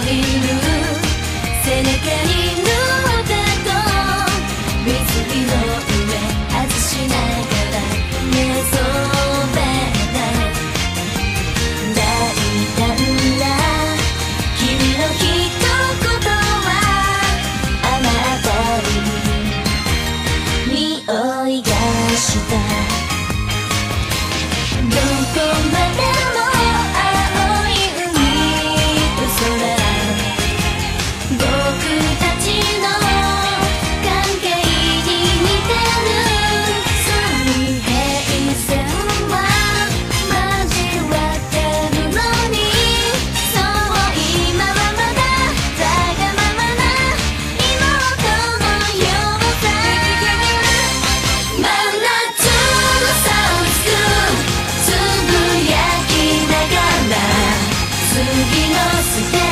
いる背中に乗ったと水着の上外しながら寝そべった大胆な君の一言は雨当たりに匂いがしたどこまでも青い海と空僕たちの関係に似てる水平線は交わってるのにそう今はまだわがままな妹のようさ真夏のサウスクつぶやきながら次のステ